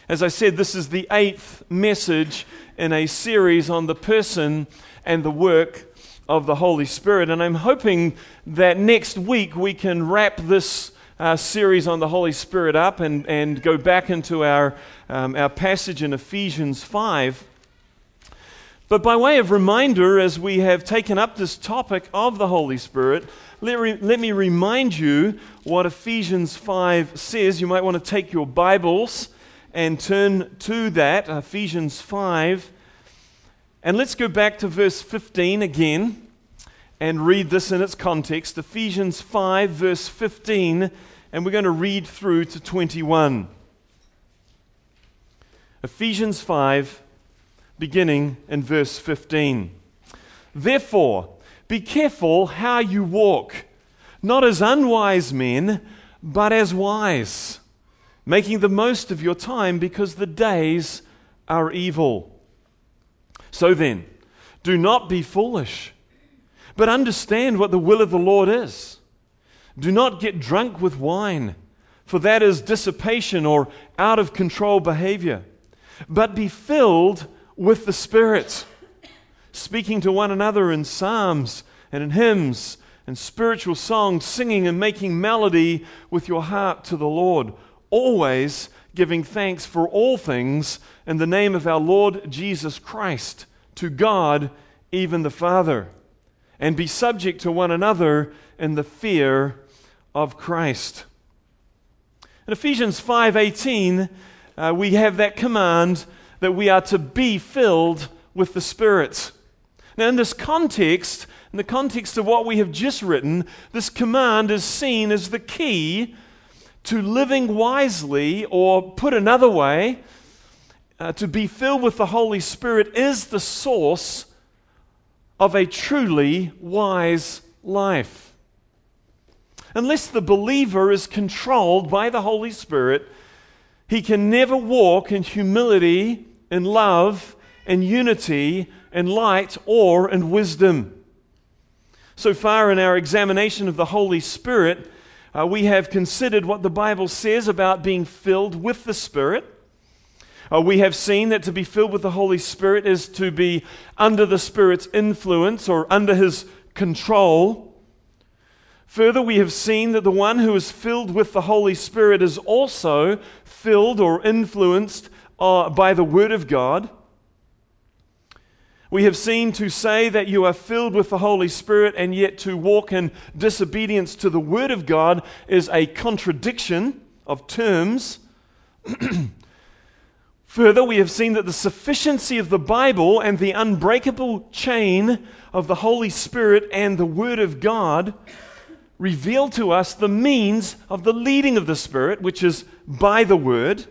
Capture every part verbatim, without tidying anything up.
As I said, this is the eighth message in a series on the person and the work of the Holy Spirit. And I'm hoping that next week we can wrap this uh, series on the Holy Spirit up and, and go back into our, um, our passage in Ephesians five. But by way of reminder, as we have taken up this topic of the Holy Spirit, let, re- let me remind you what Ephesians five says. You might want to take your Bibles and turn to that, Ephesians five. And let's go back to verse fifteen again and read this in its context. Ephesians five, verse fifteen, and we're going to read through to twenty-one. Ephesians five, beginning in verse fifteen. Therefore, be careful how you walk, not as unwise men, but as wise, making the most of your time because the days are evil. So then, do not be foolish, but understand what the will of the Lord is. Do not get drunk with wine, for that is dissipation or out of control behavior, but be filled with the Spirit, speaking to one another in psalms and in hymns and spiritual songs, singing and making melody with your heart to the Lord, always giving thanks for all things in the name of our Lord Jesus Christ, to God, even the Father, and be subject to one another in the fear of Christ. In Ephesians five eighteen, uh, we have that command that we are to be filled with the Spirit. Now, in this context, in the context of what we have just written, this command is seen as the key to living wisely, or put another way, uh, to be filled with the Holy Spirit is the source of a truly wise life. Unless the believer is controlled by the Holy Spirit, he can never walk in humility, in love, in unity, in light, or in wisdom. So far in our examination of the Holy Spirit, Uh, we have considered what the Bible says about being filled with the Spirit. Uh, we have seen that to be filled with the Holy Spirit is to be under the Spirit's influence or under His control. Further, we have seen that the one who is filled with the Holy Spirit is also filled or influenced uh, by the Word of God. We have seen to say that you are filled with the Holy Spirit and yet to walk in disobedience to the Word of God is a contradiction of terms. Further, we have seen that the sufficiency of the Bible and the unbreakable chain of the Holy Spirit and the Word of God reveal to us the means of the leading of the Spirit, which is by the Word.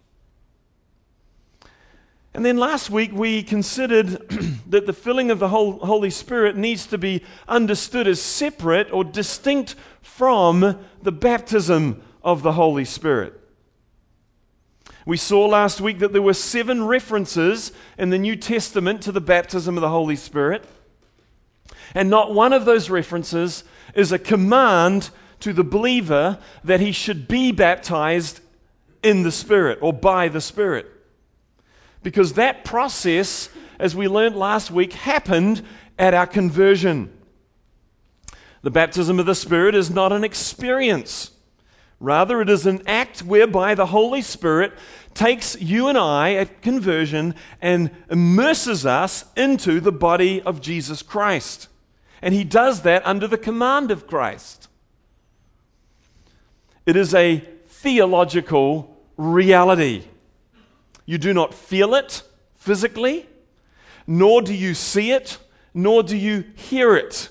And then last week we considered that the filling of the Holy Spirit needs to be understood as separate or distinct from the baptism of the Holy Spirit. We saw last week that there were seven references in the New Testament to the baptism of the Holy Spirit, and not one of those references is a command to the believer that he should be baptized in the Spirit or by the Spirit. Because that process, as we learned last week, happened at our conversion. The baptism of the Spirit is not an experience. Rather, it is an act whereby the Holy Spirit takes you and I at conversion and immerses us into the body of Jesus Christ. And He does that under the command of Christ. It is a theological reality. You do not feel it physically, nor do you see it, nor do you hear it.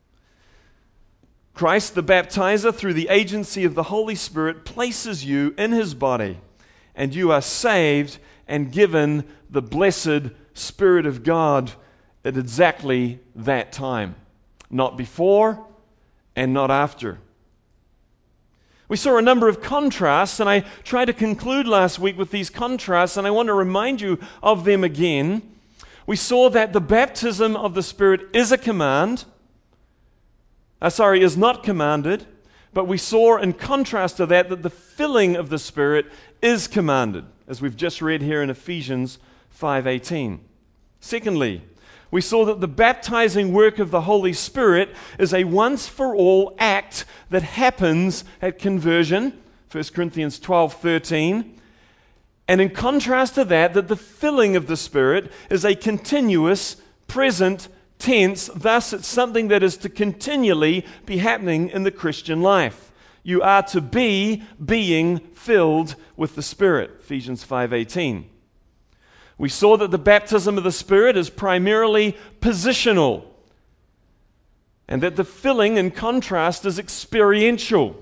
Christ the baptizer, through the agency of the Holy Spirit, places you in His body, and you are saved and given the blessed Spirit of God at exactly that time. Not before and not after. We saw a number of contrasts, and I tried to conclude last week with these contrasts, and I want to remind you of them again. We saw that the baptism of the Spirit is a command, uh, sorry, is not commanded, But we saw in contrast to that that the filling of the Spirit is commanded, as we've just read here in Ephesians five eighteen. Secondly, we saw that the baptizing work of the Holy Spirit is a once-for-all act that happens at conversion, First Corinthians twelve thirteen. And in contrast to that, that the filling of the Spirit is a continuous, present tense. Thus, it's something that is to continually be happening in the Christian life. You are to be being filled with the Spirit, Ephesians five eighteen. We saw that the baptism of the Spirit is primarily positional, and that the filling, in contrast, is experiential.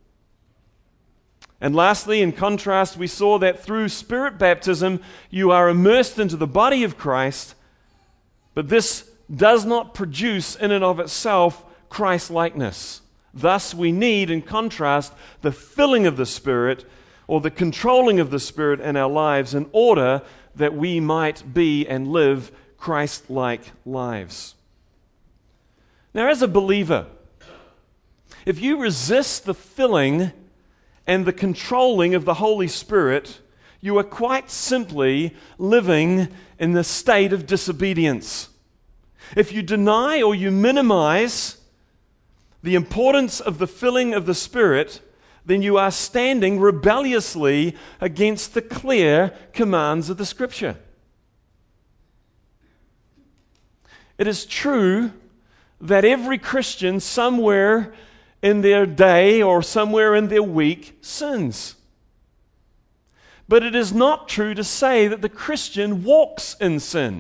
And lastly, in contrast, we saw that through Spirit baptism, you are immersed into the body of Christ, but this does not produce in and of itself Christ-likeness. Thus, we need, in contrast, the filling of the Spirit or the controlling of the Spirit in our lives in order that we might be and live Christ-like lives. Now, as a believer, if you resist the filling and the controlling of the Holy Spirit, you are quite simply living in the state of disobedience. If you deny or you minimize the importance of the filling of the Spirit, then you are standing rebelliously against the clear commands of the Scripture. It is true that every Christian somewhere in their day or somewhere in their week sins. But it is not true to say that the Christian walks in sin.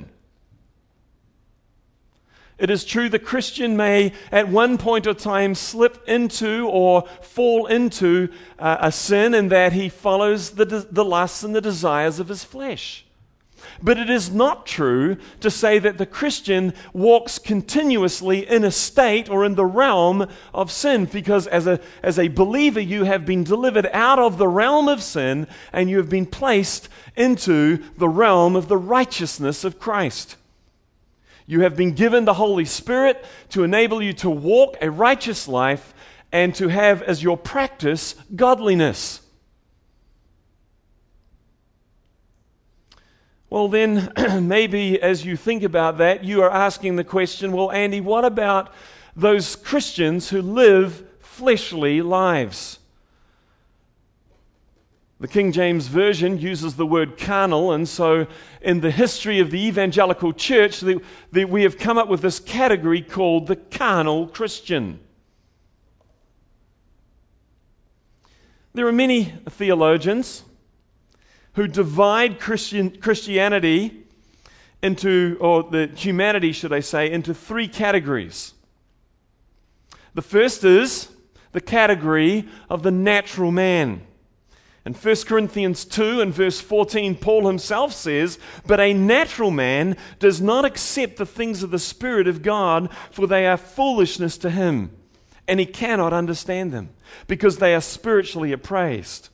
It is true the Christian may at one point or time slip into or fall into uh, a sin in that he follows the, the lusts and the desires of his flesh. But it is not true to say that the Christian walks continuously in a state or in the realm of sin, because as a, as a believer you have been delivered out of the realm of sin and you have been placed into the realm of the righteousness of Christ. You have been given the Holy Spirit to enable you to walk a righteous life and to have as your practice godliness. Well then, maybe as you think about that, you are asking the question, well, Andy, what about those Christians who live fleshly lives? The King James Version uses the word carnal, and so in the history of the evangelical church, the, the, we have come up with this category called the carnal Christian. There are many theologians who divide Christian, Christianity into, or the humanity, should I say, into three categories. The first is the category of the natural man. In First Corinthians two and verse fourteen, Paul himself says, "But a natural man does not accept the things of the Spirit of God, for they are foolishness to him, and he cannot understand them, because they are spiritually appraised."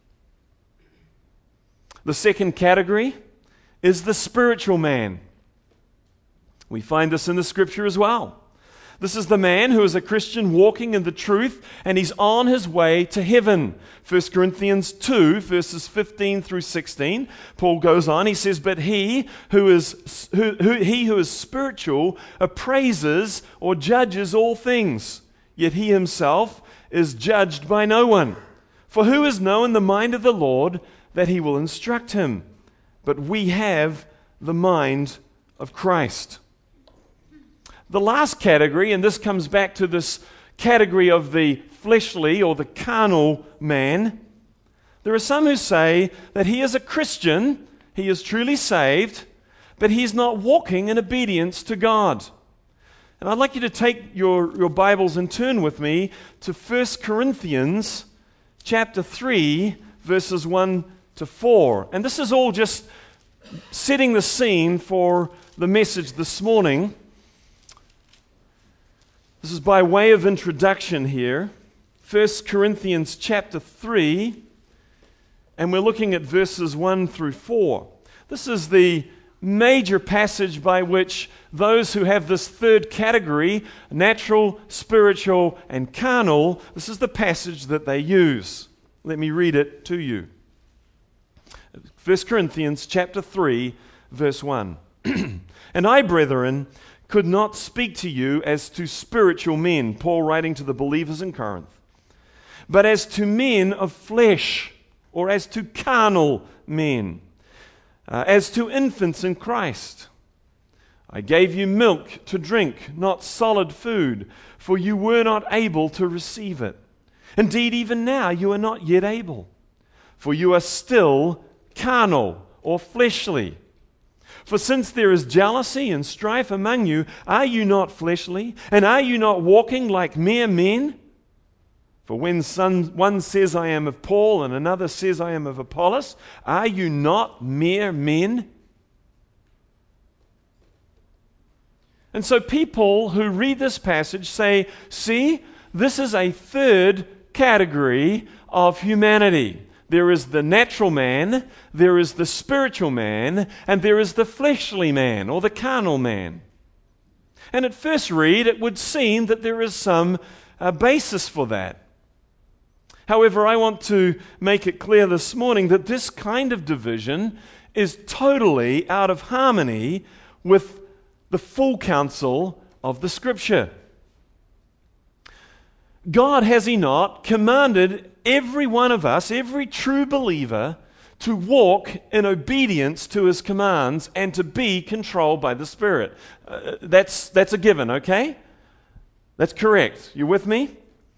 The second category is the spiritual man. We find this in the Scripture as well. This is the man who is a Christian walking in the truth, and he's on his way to heaven. First Corinthians two, verses fifteen through sixteen, Paul goes on, he says, "But he who is who, who, he who is spiritual appraises or judges all things, yet he himself is judged by no one. For who has known the mind of the Lord that he will instruct him? But we have the mind of Christ." The last category, and this comes back to this category of the fleshly or the carnal man, there are some who say that he is a Christian, he is truly saved, but he's not walking in obedience to God. And I'd like you to take your, your Bibles and turn with me to First Corinthians chapter three, verses one to four. And this is all just setting the scene for the message this morning. This is by way of introduction here. First Corinthians chapter three, and we're looking at verses one through four. This is the major passage by which those who have this third category, natural, spiritual, and carnal, this is the passage that they use. Let me read it to you. First Corinthians chapter three, verse one. And I, brethren, could not speak to you as to spiritual men, Paul writing to the believers in Corinth, but as to men of flesh, or as to carnal men, uh, as to infants in Christ. I gave you milk to drink, not solid food, for you were not able to receive it. Indeed, even now you are not yet able, for you are still carnal or fleshly. For since there is jealousy and strife among you, are you not fleshly? And are you not walking like mere men? For when some, one says, I am of Paul, and another says, I am of Apollos, are you not mere men? And so people who read this passage say, see, this is a third category of humanity. There is the natural man, there is the spiritual man, and there is the fleshly man, or the carnal man. And at first read, it would seem that there is some uh, basis for that. However, I want to make it clear this morning that this kind of division is totally out of harmony with the full counsel of the Scripture. God, has He not, commanded every one of us, every true believer, to walk in obedience to His commands and to be controlled by the Spirit. Uh, that's, that's a given, okay? That's correct. You with me?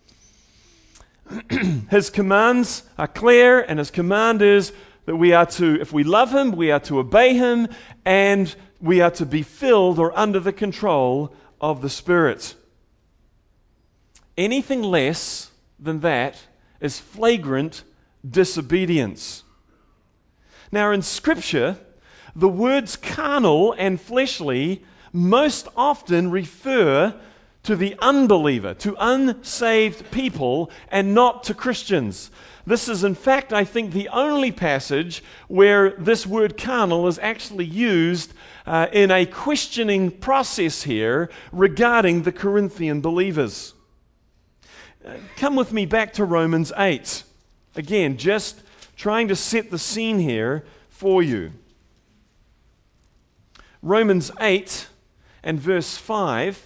His commands are clear, and His command is that we are to, if we love Him, we are to obey Him, and we are to be filled or under the control of the Spirit. Anything less than that is flagrant disobedience. Now, in Scripture, the words carnal and fleshly most often refer to the unbeliever, to unsaved people, and not to Christians. This is, in fact, I think, the only passage where this word carnal is actually used uh, in a questioning process here regarding the Corinthian believers. Uh, come with me back to Romans eight. Again, just trying to set the scene here for you. Romans eight and verse five.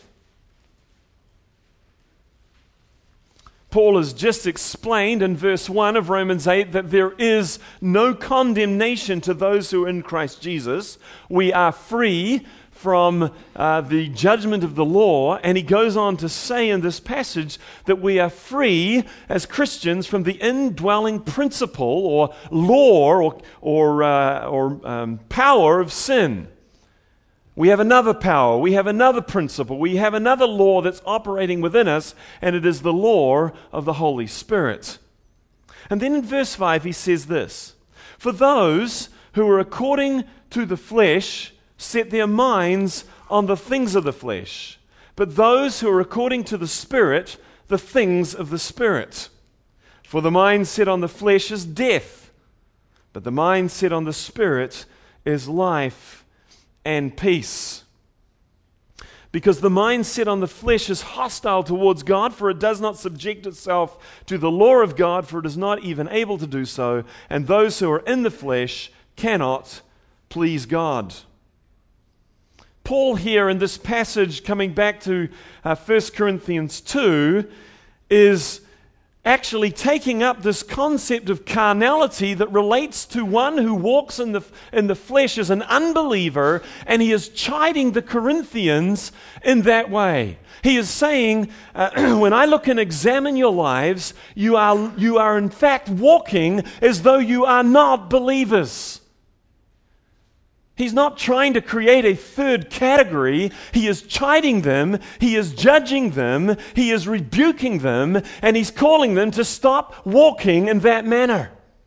Paul has just explained in verse one of Romans eight that there is no condemnation to those who are in Christ Jesus. We are free from uh, the judgment of the law, and he goes on to say in this passage that we are free as Christians from the indwelling principle or law or, or, uh, or um, power of sin. We have another power, we have another principle, we have another law that's operating within us, and it is the law of the Holy Spirit. And then in verse five he says this, for those who are according to the flesh set their minds on the things of the flesh, but those who are according to the Spirit, the things of the Spirit. For the mind set on the flesh is death, but the mind set on the Spirit is life and peace. Because the mind set on the flesh is hostile towards God, for it does not subject itself to the law of God, for it is not even able to do so, and those who are in the flesh cannot please God. Paul here in this passage, coming back to uh, First Corinthians two, is actually taking up this concept of carnality that relates to one who walks in the, in the flesh as an unbeliever, and he is chiding the Corinthians in that way. He is saying, uh, when I look and examine your lives, you are, you are in fact walking as though you are not believers. He's not trying to create a third category. He is chiding them, he is judging them, he is rebuking them, and he's calling them to stop walking in that manner.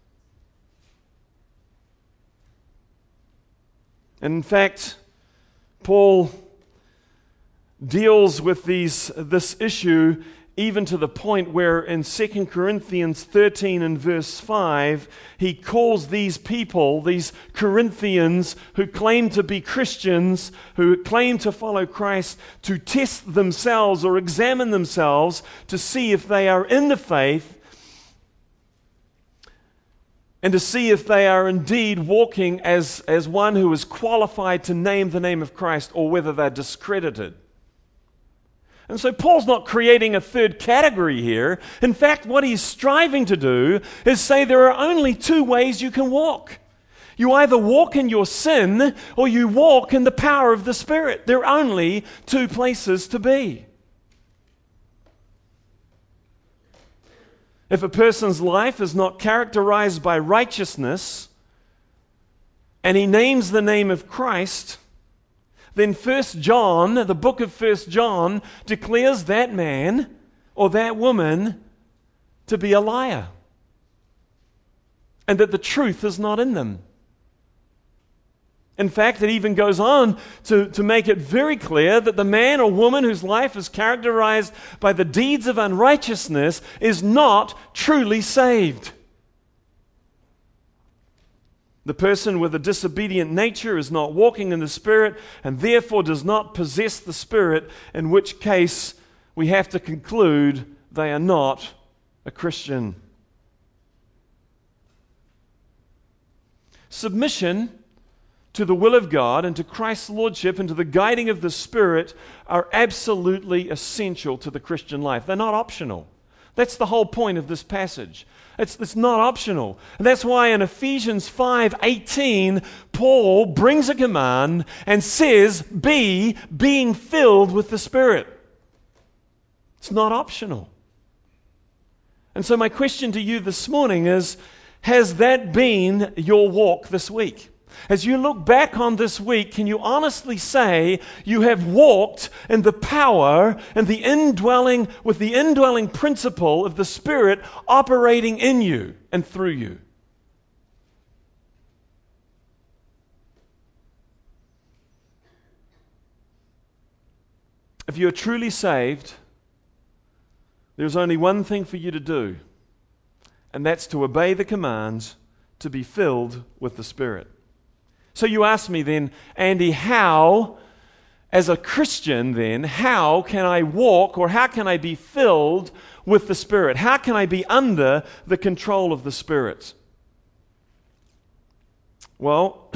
And in fact, Paul deals with these, this issue even to the point where in Second Corinthians thirteen and verse five, he calls these people, these Corinthians who claim to be Christians, who claim to follow Christ, to test themselves or examine themselves to see if they are in the faith and to see if they are indeed walking as, as one who is qualified to name the name of Christ, or whether they're discredited. And so Paul's not creating a third category here. In fact, what he's striving to do is say there are only two ways you can walk. You either walk in your sin or you walk in the power of the Spirit. There are only two places to be. If a person's life is not characterized by righteousness and he names the name of Christ, then First John, the book of First John, declares that man or that woman to be a liar, and that the truth is not in them. In fact, it even goes on to, to make it very clear that the man or woman whose life is characterized by the deeds of unrighteousness is not truly saved. The person with a disobedient nature is not walking in the Spirit and therefore does not possess the Spirit, in which case we have to conclude they are not a Christian. Submission to the will of God and to Christ's lordship and to the guiding of the Spirit are absolutely essential to the Christian life. They're not optional. That's the whole point of this passage. It's, it's not optional. And that's why in Ephesians five eighteen, Paul brings a command and says, be being filled with the Spirit. It's not optional. And so my question to you this morning is, has that been your walk this week? As you look back on this week, can you honestly say you have walked in the power and the indwelling, with the indwelling principle of the Spirit operating in you and through you? If you are truly saved, there's only one thing for you to do, and that's to obey the commands to be filled with the Spirit. So you ask me then, Andy, how, as a Christian then, how can I walk, or how can I be filled with the Spirit? How can I be under the control of the Spirit? Well,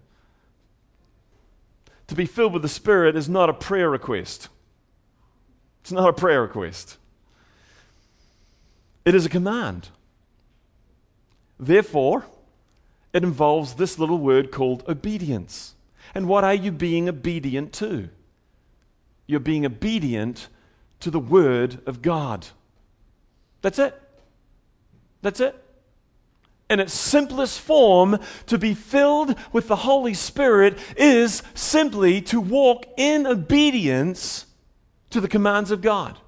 to be filled with the Spirit is not a prayer request. It's not a prayer request. It is a command. Therefore, it involves this little word called obedience. And what are you being obedient to? You're being obedient to the Word of God. That's it. That's it. In its simplest form, to be filled with the Holy Spirit is simply to walk in obedience to the commands of God.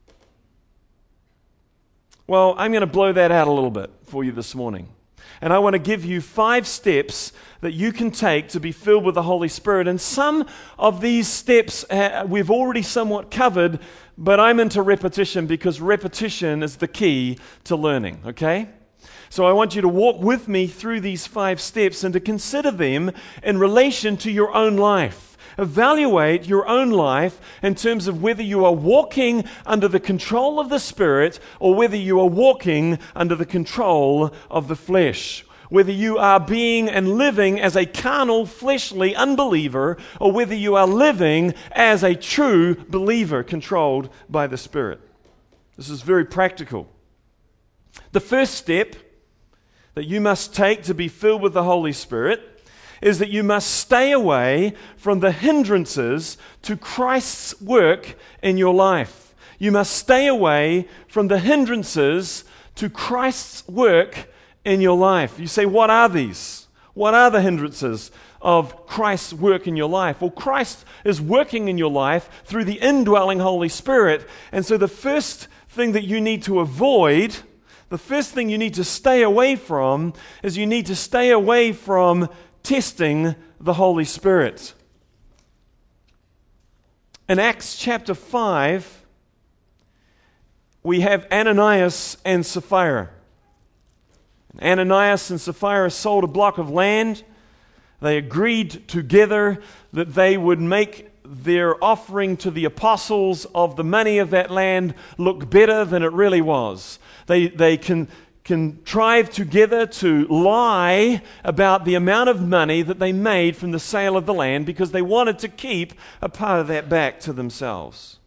Well, I'm going to blow that out a little bit for you this morning. And I want to give you five steps that you can take to be filled with the Holy Spirit. And some of these steps uh, we've already somewhat covered, but I'm into repetition because repetition is the key to learning, okay? So I want you to walk with me through these five steps and to consider them in relation to your own life. Evaluate your own life in terms of whether you are walking under the control of the Spirit or whether you are walking under the control of the flesh. Whether you are being and living as a carnal, fleshly unbeliever or whether you are living as a true believer controlled by the Spirit. This is very practical. The first step that you must take to be filled with the Holy Spirit is that you must stay away from the hindrances to Christ's work in your life. You must stay away from the hindrances to Christ's work in your life. You say, what are these? What are the hindrances of Christ's work in your life? Well, Christ is working in your life through the indwelling Holy Spirit. And so the first thing that you need to avoid, the first thing you need to stay away from, is you need to stay away from testing the Holy Spirit. In Acts chapter five, we have Ananias and Sapphira. Ananias and Sapphira sold a block of land. They agreed together that they would make their offering to the apostles of the money of that land look better than it really was. They, they can contrived together to lie about the amount of money that they made from the sale of the land because they wanted to keep a part of that back to themselves.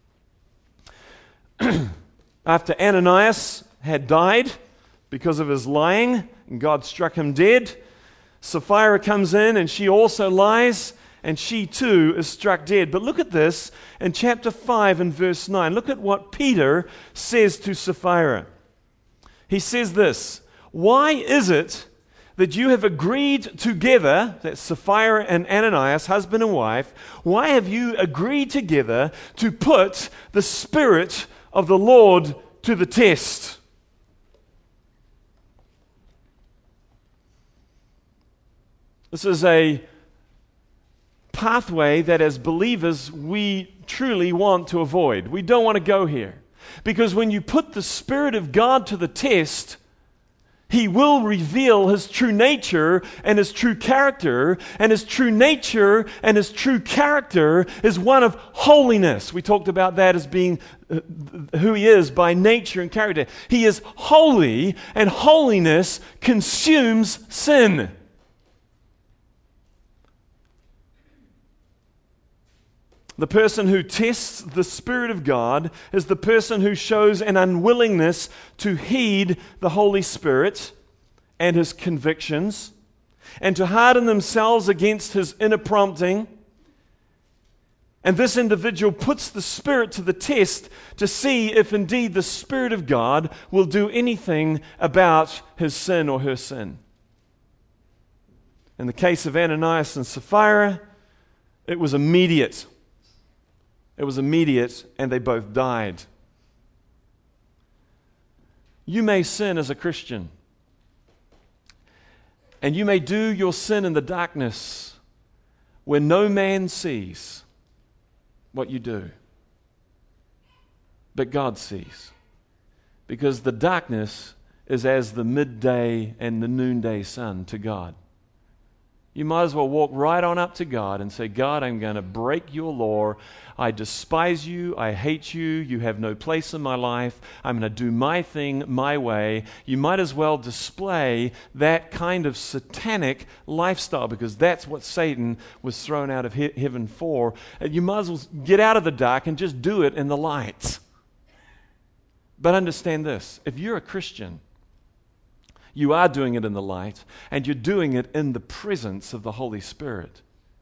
After Ananias had died because of his lying, and God struck him dead, Sapphira comes in and she also lies, and she too is struck dead. But look at this in chapter five and verse nine. Look at what Peter says to Sapphira. He says this, "Why is it that you have agreed together," that's Sapphira and Ananias, husband and wife, "why have you agreed together to put the Spirit of the Lord to the test?" This is a pathway that as believers we truly want to avoid. We don't want to go here. Because when you put the Spirit of God to the test, He will reveal His true nature and His true character. And His true nature and His true character is one of holiness. We talked about that as being who He is by nature and character. He is holy, and holiness consumes sin. The person who tests the Spirit of God is the person who shows an unwillingness to heed the Holy Spirit and His convictions, and to harden themselves against His inner prompting. And this individual puts the Spirit to the test to see if indeed the Spirit of God will do anything about his sin or her sin. In the case of Ananias and Sapphira, it was immediate. It was immediate, and they both died. You may sin as a Christian, and you may do your sin in the darkness where no man sees what you do, but God sees, because the darkness is as the midday and the noonday sun to God. You might as well walk right on up to God and say, "God, I'm going to break your law. I despise you. I hate you. You have no place in my life. I'm going to do my thing my way." You might as well display that kind of satanic lifestyle, because that's what Satan was thrown out of he- heaven for. You might as well get out of the dark and just do it in the light. But understand this. If you're a Christian, you are doing it in the light, and you're doing it in the presence of the Holy Spirit.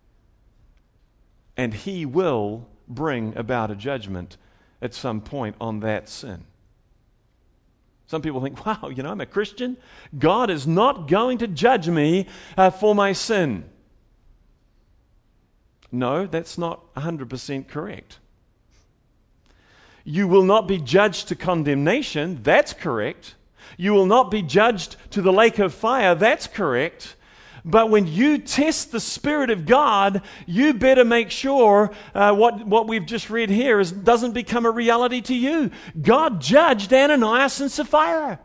And He will bring about a judgment at some point on that sin. Some people think, wow, you know, I'm a Christian. God is not going to judge me uh, for my sin. No, that's not one hundred percent correct. You will not be judged to condemnation. That's correct. You will not be judged to the lake of fire. That's correct. But when you test the Spirit of God, you better make sure uh, what, what we've just read here is, doesn't become a reality to you. God judged Ananias and Sapphira.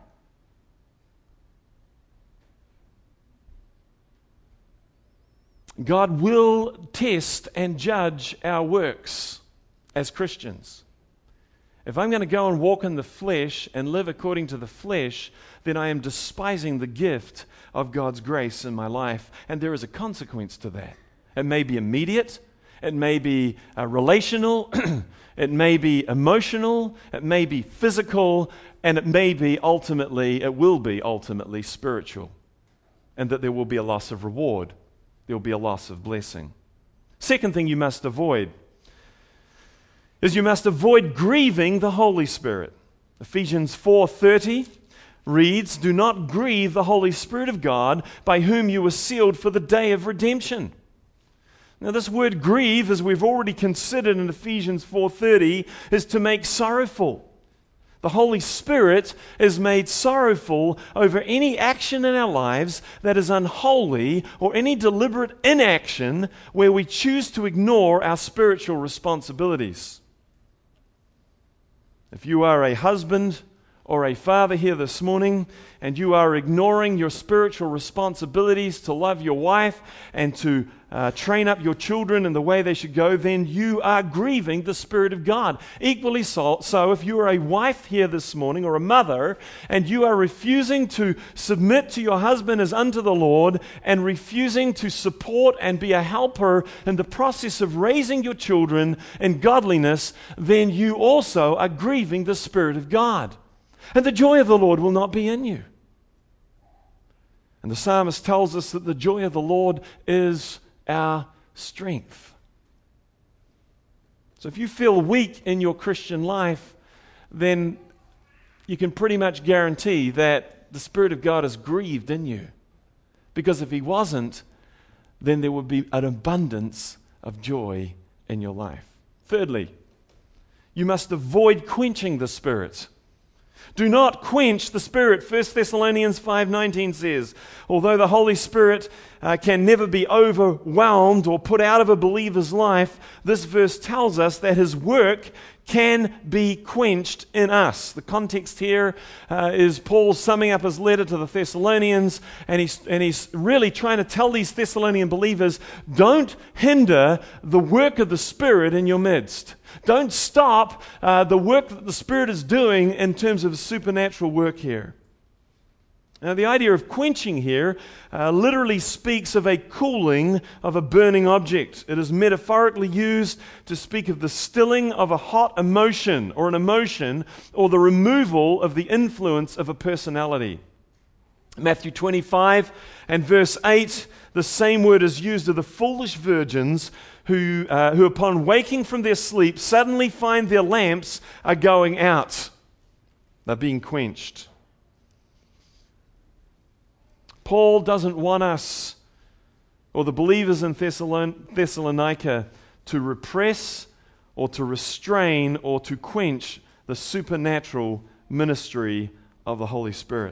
God will test and judge our works as Christians. If I'm going to go and walk in the flesh and live according to the flesh, then I am despising the gift of God's grace in my life. And there is a consequence to that. It may be immediate. It may be uh, relational. It may be emotional. It may be physical. And it may be ultimately, it will be ultimately spiritual. And that there will be a loss of reward. There will be a loss of blessing. Second thing you must avoid is you must avoid grieving the Holy Spirit. Ephesians four thirty reads, "Do not grieve the Holy Spirit of God, by whom you were sealed for the day of redemption." Now this word grieve, as we've already considered in Ephesians four thirty, is to make sorrowful. The Holy Spirit is made sorrowful over any action in our lives that is unholy, or any deliberate inaction where we choose to ignore our spiritual responsibilities. If you are a husband or a father here this morning, and you are ignoring your spiritual responsibilities to love your wife and to uh, train up your children in the way they should go, then you are grieving the Spirit of God. Equally so, so if you are a wife here this morning or a mother, and you are refusing to submit to your husband as unto the Lord, and refusing to support and be a helper in the process of raising your children in godliness, then you also are grieving the Spirit of God. And the joy of the Lord will not be in you. And the psalmist tells us that the joy of the Lord is our strength. So if you feel weak in your Christian life, then you can pretty much guarantee that the Spirit of God is grieved in you. Because if He wasn't, then there would be an abundance of joy in your life. Thirdly, you must avoid quenching the Spirit. Do not quench the Spirit. First Thessalonians five nineteen says, although the Holy Spirit uh, can never be overwhelmed or put out of a believer's life, this verse tells us that His work can be quenched in us. The context here uh, is Paul summing up his letter to the Thessalonians, and he's, and he's really trying to tell these Thessalonian believers, don't hinder the work of the Spirit in your midst. Don't stop uh, the work that the Spirit is doing in terms of supernatural work here. Now, the idea of quenching here uh, literally speaks of a cooling of a burning object. It is metaphorically used to speak of the stilling of a hot emotion or an emotion, or the removal of the influence of a personality. Matthew twenty-five and verse eight, the same word is used of the foolish virgins who, uh, who upon waking from their sleep suddenly find their lamps are going out. They're being quenched. Paul doesn't want us, or the believers in Thessalon- Thessalonica, to repress or to restrain or to quench the supernatural ministry of the Holy Spirit.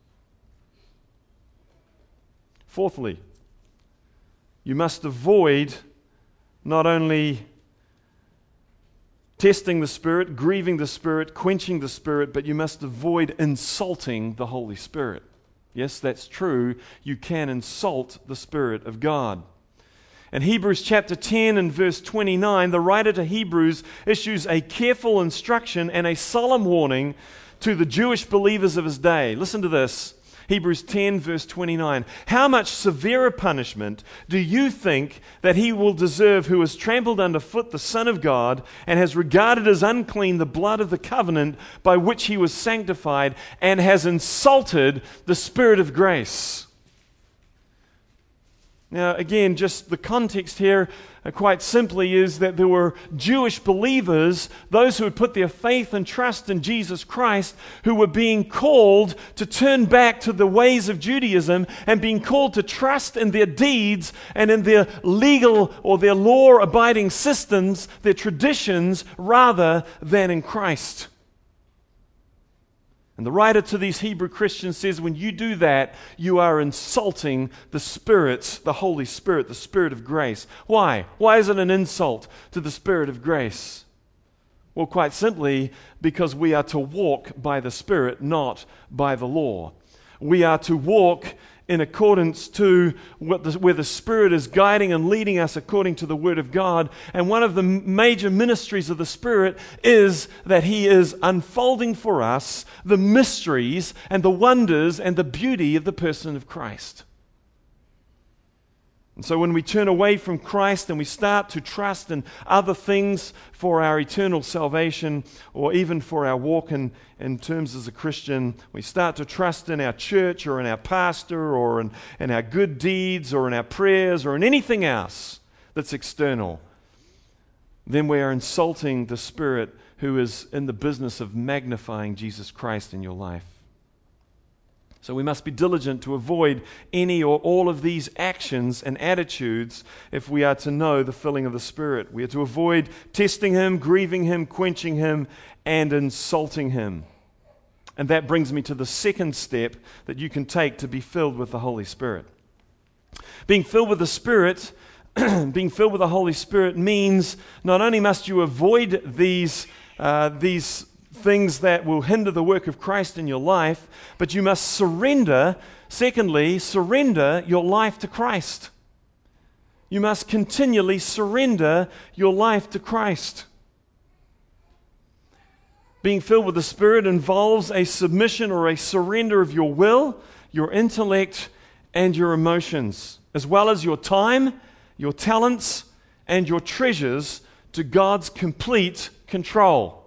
Fourthly, you must avoid not only testing the Spirit, grieving the Spirit, quenching the Spirit, but you must avoid insulting the Holy Spirit. Yes, that's true. You can insult the Spirit of God. In Hebrews chapter ten and verse twenty-nine, the writer to Hebrews issues a careful instruction and a solemn warning to the Jewish believers of his day. Listen to this. Hebrews ten verse twenty-nine. How much severer punishment do you think that he will deserve who has trampled underfoot the Son of God and has regarded as unclean the blood of the covenant by which he was sanctified and has insulted the Spirit of grace? Now, again, just the context here, uh, quite simply, is that there were Jewish believers, those who had put their faith and trust in Jesus Christ, who were being called to turn back to the ways of Judaism and being called to trust in their deeds and in their legal or their law-abiding systems, their traditions, rather than in Christ. And the writer to these Hebrew Christians says, when you do that, you are insulting the Spirit, the Holy Spirit, the Spirit of grace. Why? Why is it an insult to the Spirit of grace? Well, quite simply, because we are to walk by the Spirit, not by the law. We are to walk in accordance to what the, where the Spirit is guiding and leading us according to the Word of God. And one of the major ministries of the Spirit is that He is unfolding for us the mysteries and the wonders and the beauty of the person of Christ. And so when we turn away from Christ and we start to trust in other things for our eternal salvation, or even for our walk in, in terms as a Christian, we start to trust in our church or in our pastor or in, in our good deeds or in our prayers or in anything else that's external, then we are insulting the Spirit who is in the business of magnifying Jesus Christ in your life. So we must be diligent to avoid any or all of these actions and attitudes if we are to know the filling of the Spirit. We are to avoid testing Him, grieving Him, quenching Him, and insulting Him. And that brings me to the second step that you can take to be filled with the Holy Spirit. Being filled with the Spirit, being filled with the Holy Spirit means not only must you avoid these, uh, these things that will hinder the work of Christ in your life, but you must surrender. Secondly, surrender your life to Christ. You must continually surrender your life to Christ. Being filled with the Spirit involves a submission or a surrender of your will, your intellect, and your emotions, as well as your time, your talents, and your treasures to God's complete control.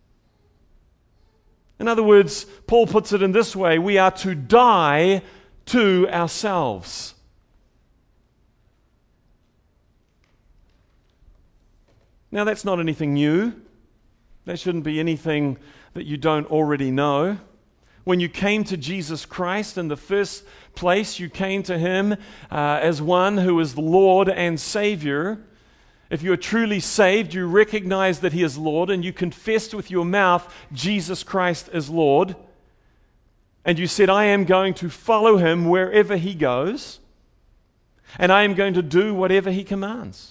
In other words, Paul puts it in this way: we are to die to ourselves. Now, that's not anything new. That shouldn't be anything that you don't already know. When you came to Jesus Christ, in the first place, you came to Him uh, as one who is Lord and Savior. If you are truly saved, you recognize that He is Lord, and you confessed with your mouth Jesus Christ is Lord. And you said, I am going to follow Him wherever He goes, and I am going to do whatever He commands.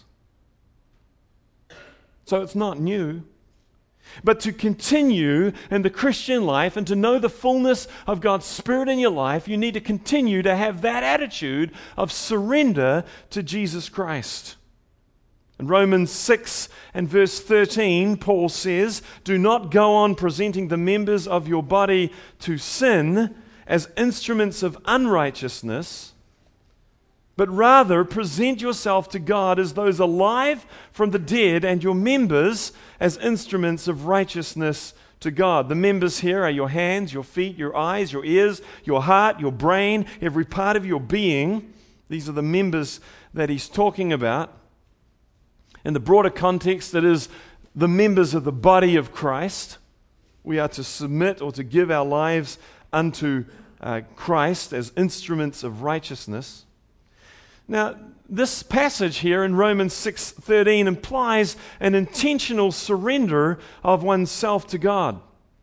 So it's not new. But to continue in the Christian life and to know the fullness of God's Spirit in your life, you need to continue to have that attitude of surrender to Jesus Christ. In Romans six and verse thirteen, Paul says, do not go on presenting the members of your body to sin as instruments of unrighteousness, but rather present yourself to God as those alive from the dead, and your members as instruments of righteousness to God. The members here are your hands, your feet, your eyes, your ears, your heart, your brain, every part of your being. These are the members that he's talking about. In the broader context, it is the members of the body of Christ. We are to submit or to give our lives unto uh, Christ as instruments of righteousness. Now, this passage here in Romans six thirteen implies an intentional surrender of oneself to God.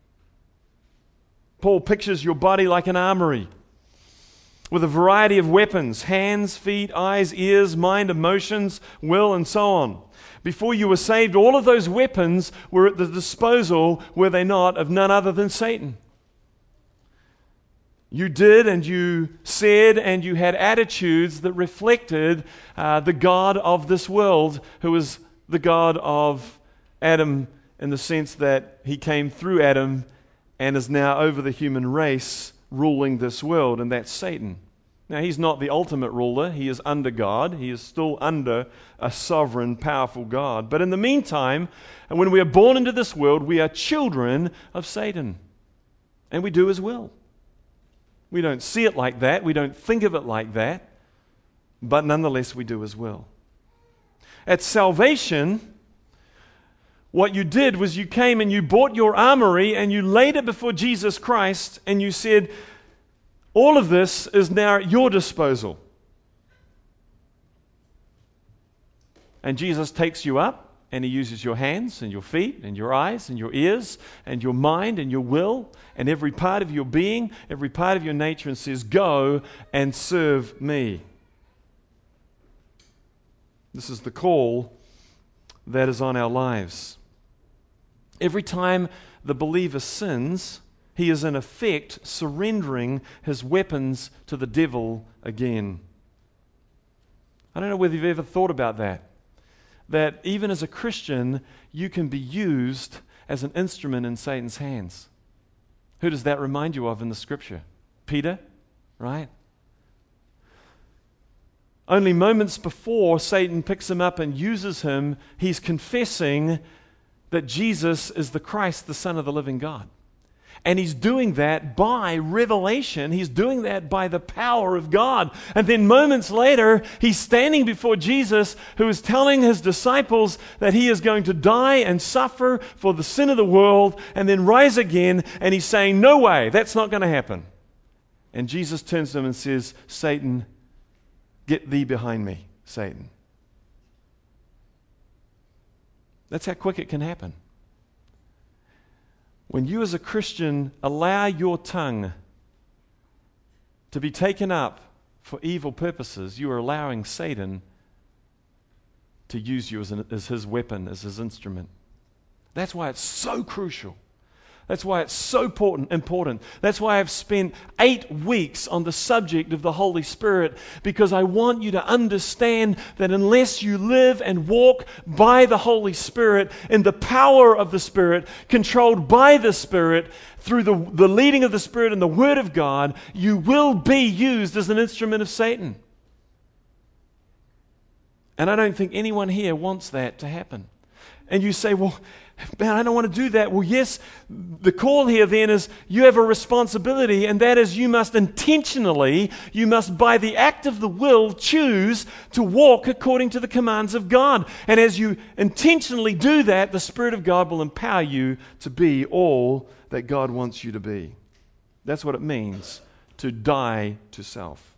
Paul pictures your body like an armory with a variety of weapons: hands, feet, eyes, ears, mind, emotions, will, and so on. Before you were saved, all of those weapons were at the disposal, were they not, of none other than Satan. You did and you said and you had attitudes that reflected uh, the God of this world, who is the God of Adam, in the sense that he came through Adam and is now over the human race ruling this world, and that's Satan. Now, he's not the ultimate ruler. He is under God. He is still under a sovereign, powerful God. But in the meantime, and when we are born into this world, we are children of Satan, and we do his will. We don't see it like that. We don't think of it like that. But nonetheless, we do his will. At salvation, what you did was you came and you bought your armory and you laid it before Jesus Christ and you said, all of this is now at your disposal. And Jesus takes you up and he uses your hands and your feet and your eyes and your ears and your mind and your will and every part of your being, every part of your nature, and says, go and serve me. This is the call that is on our lives. Every time the believer sins, he is in effect surrendering his weapons to the devil again. I don't know whether you've ever thought about that. That even as a Christian, you can be used as an instrument in Satan's hands. Who does that remind you of in the scripture? Peter, right? Only moments before Satan picks him up and uses him, he's confessing that Jesus is the Christ, the Son of the living God. And he's doing that by revelation. He's doing that by the power of God. And then moments later, he's standing before Jesus, who is telling his disciples that he is going to die and suffer for the sin of the world and then rise again. And he's saying, no way, that's not going to happen. And Jesus turns to him and says, Satan, get thee behind me, Satan. That's how quick it can happen. When you as a Christian allow your tongue to be taken up for evil purposes, you are allowing Satan to use you as, an, as his weapon, as his instrument. That's why it's so crucial That's why it's so important, important. That's why I've spent eight weeks on the subject of the Holy Spirit, because I want you to understand that unless you live and walk by the Holy Spirit, in the power of the Spirit, controlled by the Spirit, through the, the leading of the Spirit and the Word of God, you will be used as an instrument of Satan. And I don't think anyone here wants that to happen. And you say, well, man, I don't want to do that. Well, yes, the call here then is you have a responsibility, and that is you must intentionally, you must by the act of the will choose to walk according to the commands of God. And as you intentionally do that, the Spirit of God will empower you to be all that God wants you to be. That's what it means to die to self.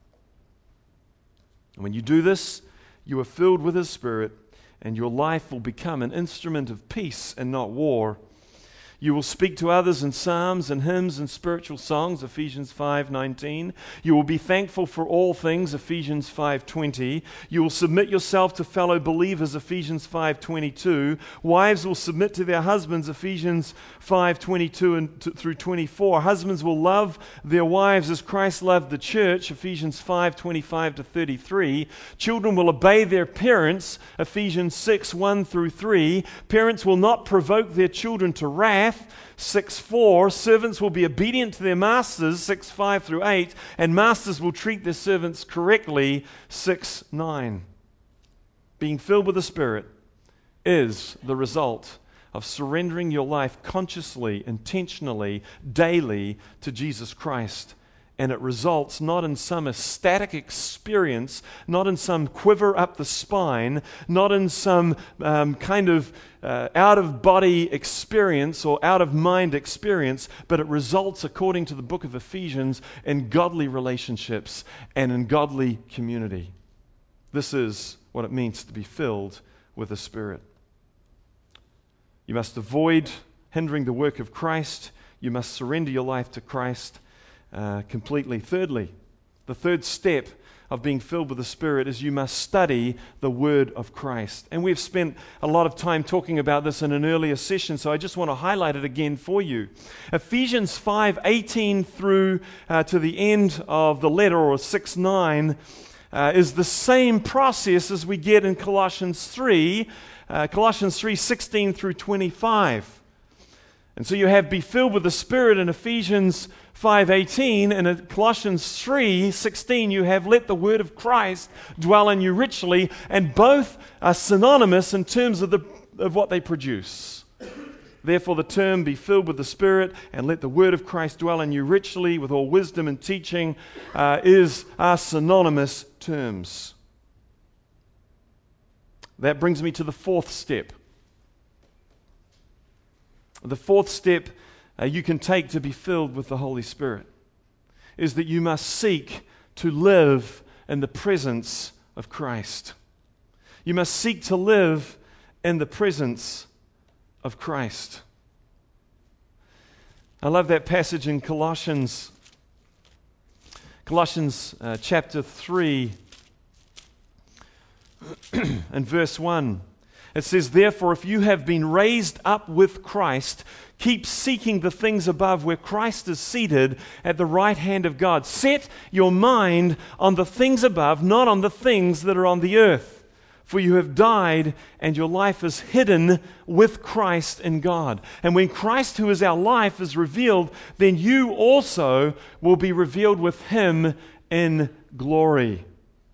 And when you do this, you are filled with His Spirit, and your life will become an instrument of peace and not war. You will speak to others in psalms and hymns and spiritual songs, Ephesians five nineteen. You will be thankful for all things, Ephesians five twenty. You will submit yourself to fellow believers, Ephesians five twenty-two. Wives will submit to their husbands, Ephesians five twenty-two and t- through twenty-four. Husbands will love their wives as Christ loved the church, Ephesians five twenty-five to thirty-three. Children will obey their parents, Ephesians six one through three. Parents will not provoke their children to wrath, six four. Servants will be obedient to their masters, six five through eight, and masters will treat their servants correctly, six nine. Being filled with the Spirit is the result of surrendering your life consciously, intentionally, daily to Jesus Christ. And it results not in some ecstatic experience, not in some quiver up the spine, not in some um, kind of uh, out-of-body experience or out-of-mind experience, but it results, according to the book of Ephesians, in godly relationships and in godly community. This is what it means to be filled with the Spirit. You must avoid hindering the work of Christ. You must surrender your life to Christ Uh, completely. Thirdly, the third step of being filled with the Spirit is you must study the Word of Christ. And we've spent a lot of time talking about this in an earlier session, so I just want to highlight it again for you. Ephesians five eighteen through uh, to the end of the letter, or six nine, uh, is the same process as we get in Colossians three, uh, Colossians three sixteen through twenty-five. And so you have be filled with the Spirit in Ephesians five eighteen, and in Colossians three sixteen you have let the word of Christ dwell in you richly, and both are synonymous in terms of the of what they produce. Therefore the term be filled with the Spirit and let the word of Christ dwell in you richly with all wisdom and teaching uh, is are synonymous terms. That brings me to the fourth step. The fourth step uh, you can take to be filled with the Holy Spirit is that you must seek to live in the presence of Christ. You must seek to live in the presence of Christ. I love that passage in Colossians, Colossians uh, chapter three and verse one. It says, therefore, if you have been raised up with Christ, keep seeking the things above where Christ is seated at the right hand of God. Set your mind on the things above, not on the things that are on the earth. For you have died, and your life is hidden with Christ in God. And when Christ, who is our life, is revealed, then you also will be revealed with Him in glory.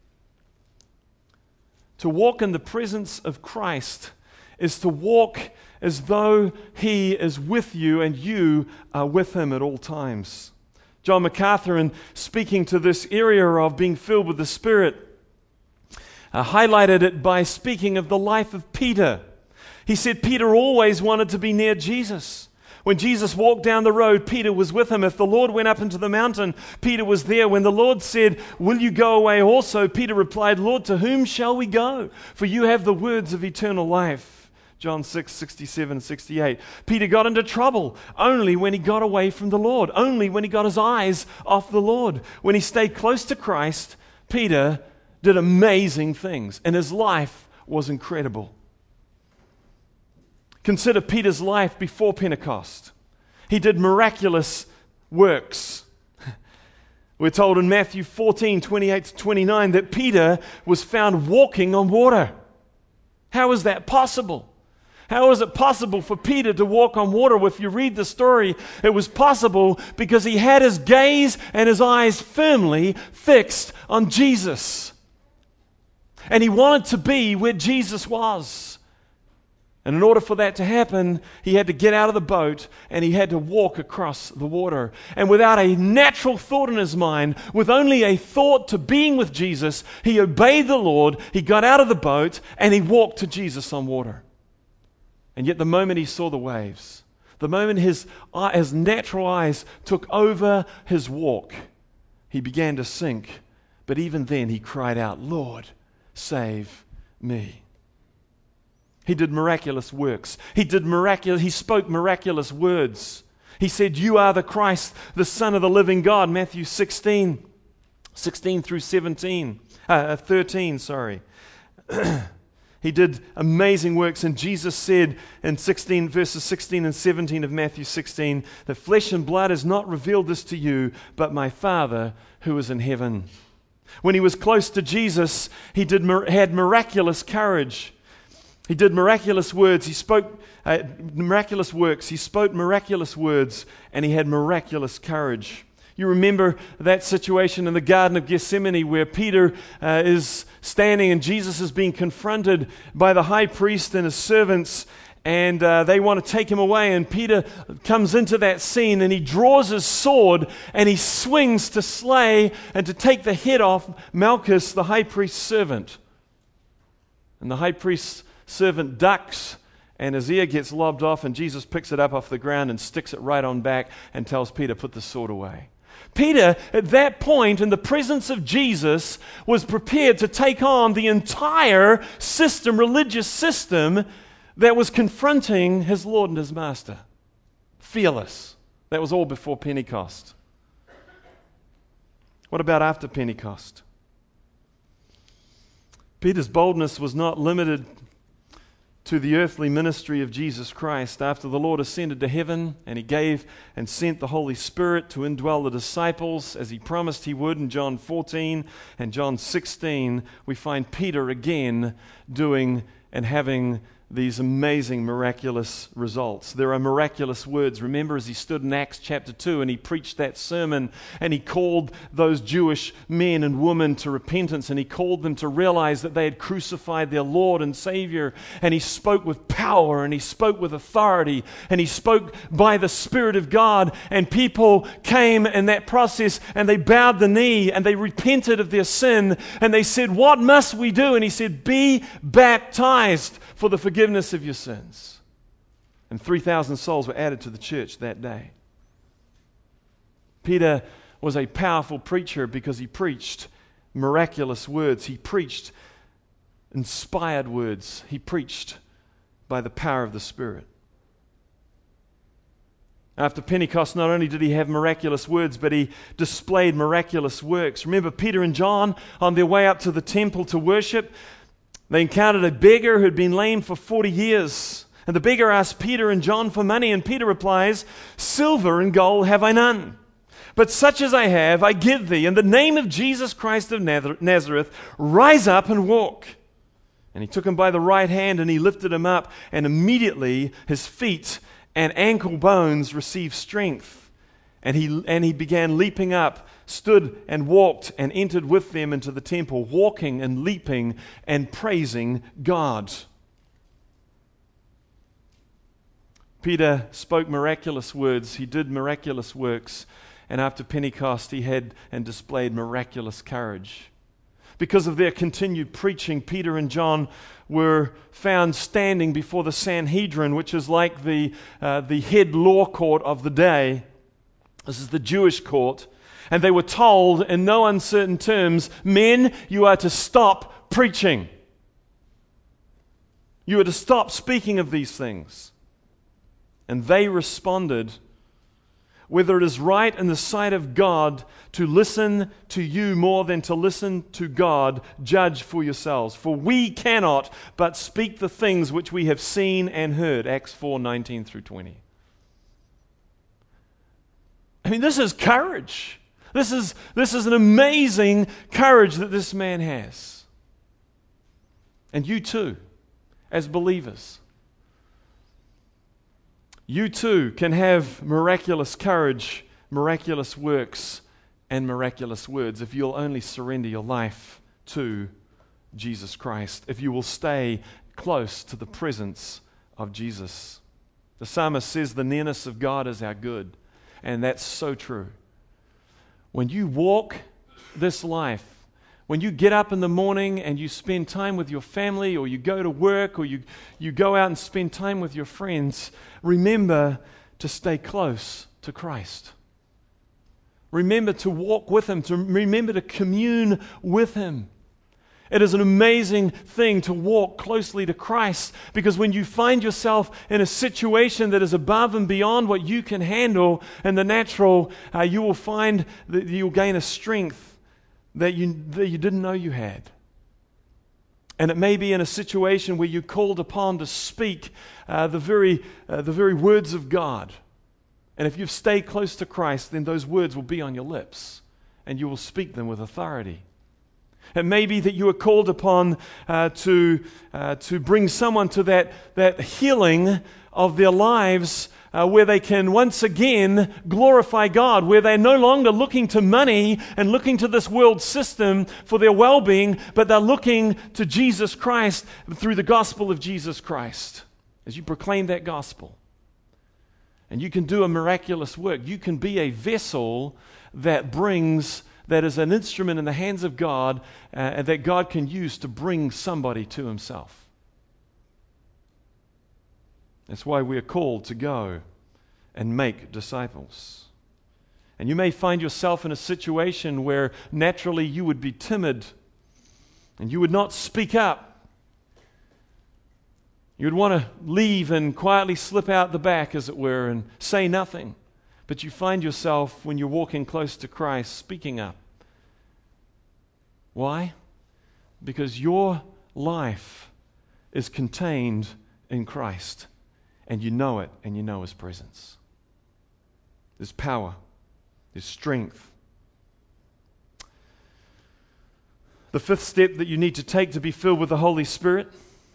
To walk in the presence of Christ is to walk as though He is with you and you are with Him at all times. John MacArthur, in speaking to this area of being filled with the Spirit, uh, highlighted it by speaking of the life of Peter. He said Peter always wanted to be near Jesus. When Jesus walked down the road, Peter was with Him. If the Lord went up into the mountain, Peter was there. When the Lord said, will you go away also? Peter replied, Lord, to whom shall we go? For you have the words of eternal life. John six, sixty-seven, sixty-eight. Peter got into trouble only when he got away from the Lord, only when he got his eyes off the Lord. When he stayed close to Christ, Peter did amazing things, and his life was incredible. Consider Peter's life before Pentecost. He did miraculous works. We're told in Matthew fourteen, twenty-eight to twenty-nine that Peter was found walking on water. How is that possible? How is it possible for Peter to walk on water? Well, if you read the story, it was possible because he had his gaze and his eyes firmly fixed on Jesus. And he wanted to be where Jesus was. And in order for that to happen, he had to get out of the boat and he had to walk across the water. And without a natural thought in his mind, with only a thought to being with Jesus, he obeyed the Lord, he got out of the boat, and he walked to Jesus on water. And yet the moment he saw the waves, the moment his, his natural eyes took over his walk, he began to sink. But even then he cried out, "Lord, save me." He did miraculous works. He did miraculous, he spoke miraculous words. He said, "You are the Christ, the Son of the living God," Matthew sixteen, sixteen through seventeen, uh, thirteen, sorry. He did amazing works, and Jesus said in sixteen, verses sixteen and seventeen of Matthew sixteen, that flesh and blood has not revealed this to you, but my Father who is in heaven. When he was close to Jesus, he did had miraculous courage. He did miraculous words. He spoke uh, miraculous works. He spoke miraculous words, and he had miraculous courage. You remember that situation in the Garden of Gethsemane where Peter uh, is standing and Jesus is being confronted by the high priest and his servants, and uh, they want to take him away. And Peter comes into that scene and he draws his sword and he swings to slay and to take the head off Malchus, the high priest's servant. And the high priest's servant ducks, and his ear gets lobbed off, and Jesus picks it up off the ground and sticks it right on back and tells Peter, "Put the sword away." Peter, at that point, in the presence of Jesus, was prepared to take on the entire system, religious system, that was confronting his Lord and his Master. Fearless. That was all before Pentecost. What about after Pentecost? Peter's boldness was not limited to the earthly ministry of Jesus Christ. After the Lord ascended to heaven and he gave and sent the Holy Spirit to indwell the disciples as he promised he would in John fourteen and John sixteen, we find Peter again doing and having these amazing miraculous results. There are miraculous words. Remember, as he stood in Acts chapter two and he preached that sermon and he called those Jewish men and women to repentance, and he called them to realize that they had crucified their Lord and Savior, and he spoke with power and he spoke with authority and he spoke by the Spirit of God, and people came in that process and they bowed the knee and they repented of their sin and they said, "What must we do?" And he said, "Be baptized for the forgiveness of your sins." And three thousand souls were added to the church that day. Peter was a powerful preacher because he preached miraculous words. He preached inspired words. He preached by the power of the Spirit. After Pentecost, not only did he have miraculous words, but he displayed miraculous works. Remember Peter and John on their way up to the temple to worship? They encountered a beggar who had been lame for forty years. And the beggar asked Peter and John for money, and Peter replies, "Silver and gold have I none, but such as I have I give thee. In the name of Jesus Christ of Nazareth, rise up and walk." And he took him by the right hand and he lifted him up, and immediately his feet and ankle bones received strength. And he, and he began leaping up, stood and walked and entered with them into the temple, walking and leaping and praising God. Peter spoke miraculous words. He did miraculous works. And after Pentecost, he had and displayed miraculous courage. Because of their continued preaching, Peter and John were found standing before the Sanhedrin, which is like the, uh, the head law court of the day. This is the Jewish court. And they were told in no uncertain terms, "Men, you are to stop preaching. You are to stop speaking of these things." And they responded, "Whether it is right in the sight of God to listen to you more than to listen to God, judge for yourselves. For we cannot but speak the things which we have seen and heard." Acts four, nineteen through twenty. I mean, this is courage. This is, this is an amazing courage that this man has. And you too, as believers, you too can have miraculous courage, miraculous works, and miraculous words if you'll only surrender your life to Jesus Christ, if you will stay close to the presence of Jesus. The psalmist says the nearness of God is our good, and that's so true. When you walk this life, when you get up in the morning and you spend time with your family, or you go to work, or you, you go out and spend time with your friends, remember to stay close to Christ. Remember to walk with Him, to remember to commune with Him. It is an amazing thing to walk closely to Christ, because when you find yourself in a situation that is above and beyond what you can handle in the natural, uh, you will find that you'll gain a strength that you, that you didn't know you had. And it may be in a situation where you're called upon to speak uh, the very uh, the very words of God. And if you've stayed close to Christ, then those words will be on your lips, and you will speak them with authority. It may be that you are called upon uh, to uh, to bring someone to that, that healing of their lives uh, where they can once again glorify God, where they're no longer looking to money and looking to this world system for their well-being, but they're looking to Jesus Christ through the gospel of Jesus Christ. As you proclaim that gospel, and you can do a miraculous work, you can be a vessel that brings that is an instrument in the hands of God uh, and that God can use to bring somebody to Himself. That's why we are called to go and make disciples. And you may find yourself in a situation where naturally you would be timid and you would not speak up. You would want to leave and quietly slip out the back, as it were, and say nothing. But you find yourself, when you're walking close to Christ, speaking up. Why? Because your life is contained in Christ, and you know it, and you know His presence. There's power, there's strength. The fifth step that you need to take to be filled with the Holy Spirit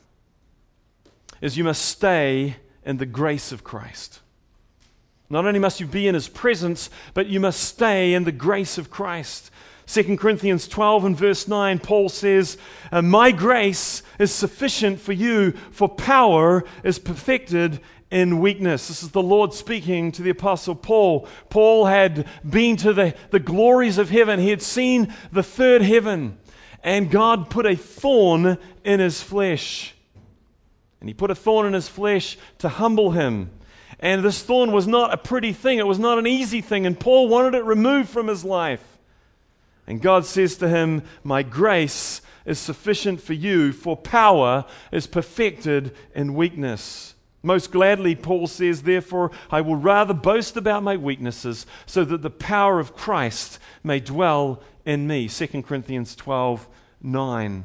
is you must stay in the grace of Christ. Not only must you be in His presence, but you must stay in the grace of Christ. Second Corinthians twelve and verse nine, Paul says, "My grace is sufficient for you, for power is perfected in weakness." This is the Lord speaking to the Apostle Paul. Paul had been to the, the glories of heaven. He had seen the third heaven, and God put a thorn in his flesh. And He put a thorn in his flesh to humble him. And this thorn was not a pretty thing. It was not an easy thing. And Paul wanted it removed from his life. And God says to him, "My grace is sufficient for you, for power is perfected in weakness." Most gladly, Paul says, "Therefore, I will rather boast about my weaknesses, so that the power of Christ may dwell in me." Second Corinthians twelve nine.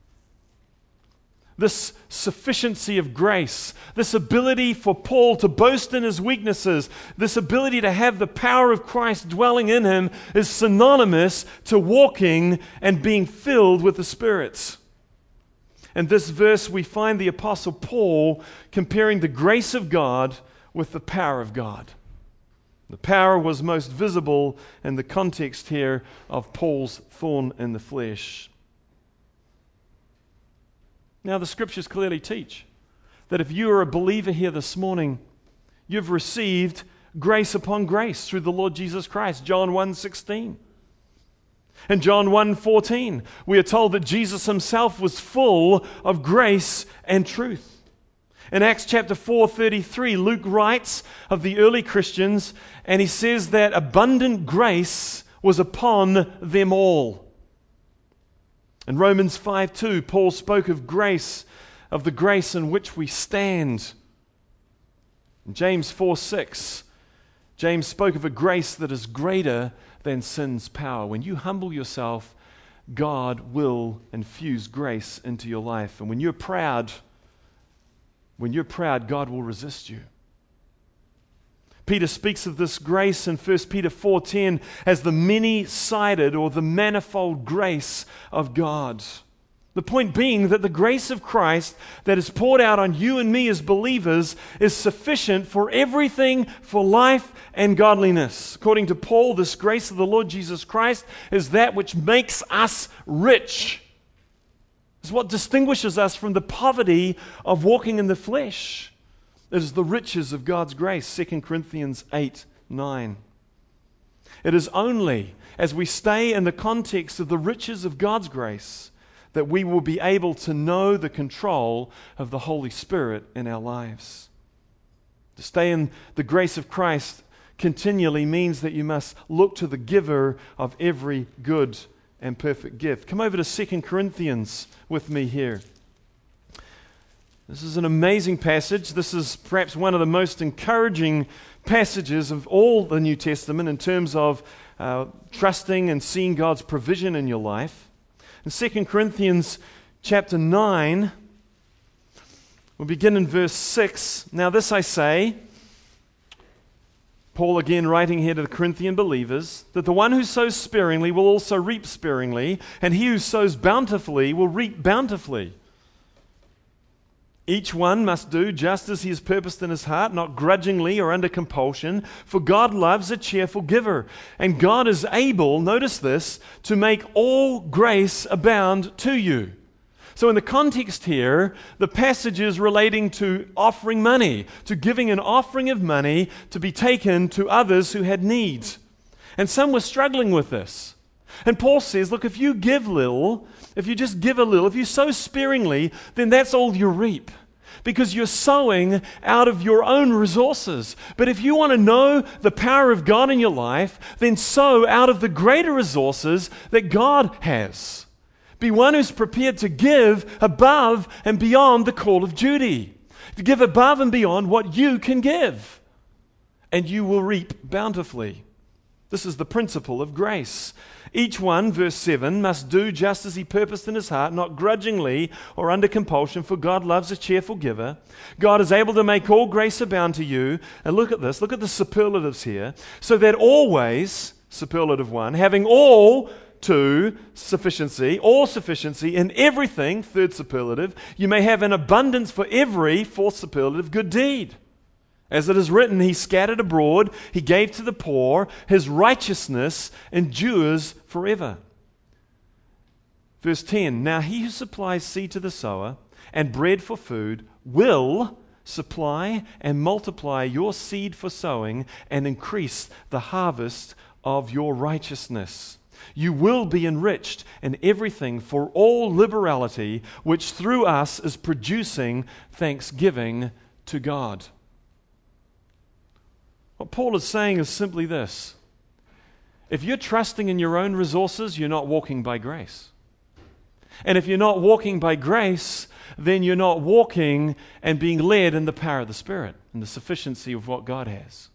This sufficiency of grace, this ability for Paul to boast in his weaknesses, this ability to have the power of Christ dwelling in him is synonymous to walking and being filled with the Spirit. In this verse, we find the Apostle Paul comparing the grace of God with the power of God. The power was most visible in the context here of Paul's thorn in the flesh. Now, the Scriptures clearly teach that if you are a believer here this morning, you've received grace upon grace through the Lord Jesus Christ. John one sixteen. In John one fourteen, we are told that Jesus Himself was full of grace and truth. In Acts chapter four thirty-three, Luke writes of the early Christians, and he says that abundant grace was upon them all. In Romans five two, Paul spoke of grace, of the grace in which we stand. In James four six, James spoke of a grace that is greater than sin's power. When you humble yourself, God will infuse grace into your life. And when you're proud, when you're proud, God will resist you. Peter speaks of this grace in First Peter four ten as the many-sided or the manifold grace of God. The point being that the grace of Christ that is poured out on you and me as believers is sufficient for everything for life and godliness. According to Paul, this grace of the Lord Jesus Christ is that which makes us rich. It's what distinguishes us from the poverty of walking in the flesh. It is the riches of God's grace, Second Corinthians eight nine. It is only as we stay in the context of the riches of God's grace that we will be able to know the control of the Holy Spirit in our lives. To stay in the grace of Christ continually means that you must look to the giver of every good and perfect gift. Come over to Second Corinthians with me here. This is an amazing passage. This is perhaps one of the most encouraging passages of all the New Testament in terms of uh, trusting and seeing God's provision in your life. In Second Corinthians chapter nine, we'll begin in verse six. Now this I say, Paul again writing here to the Corinthian believers, that the one who sows sparingly will also reap sparingly, and he who sows bountifully will reap bountifully. Each one must do just as he has purposed in his heart, not grudgingly or under compulsion, for God loves a cheerful giver. And God is able, notice this, to make all grace abound to you. So in the context here, the passage is relating to offering money, to giving an offering of money to be taken to others who had needs. And some were struggling with this. And Paul says, look, if you give little, if you just give a little, if you sow sparingly, then that's all you reap. Because you're sowing out of your own resources. But if you want to know the power of God in your life, then sow out of the greater resources that God has. Be one who's prepared to give above and beyond the call of duty. To give above and beyond what you can give. And you will reap bountifully. This is the principle of grace. Each one, verse seven, must do just as he purposed in his heart, not grudgingly or under compulsion, for God loves a cheerful giver. God is able to make all grace abound to you. And look at this, look at the superlatives here. So that always, superlative one, having all to sufficiency, all sufficiency in everything, third superlative, you may have an abundance for every, fourth superlative, good deed. As it is written, he scattered abroad, he gave to the poor, his righteousness endures forever. Verse ten, now he who supplies seed to the sower and bread for food will supply and multiply your seed for sowing and increase the harvest of your righteousness. You will be enriched in everything for all liberality, which through us is producing thanksgiving to God. What Paul is saying is simply this. If you're trusting in your own resources, you're not walking by grace. And if you're not walking by grace, then you're not walking and being led in the power of the Spirit and the sufficiency of what God has.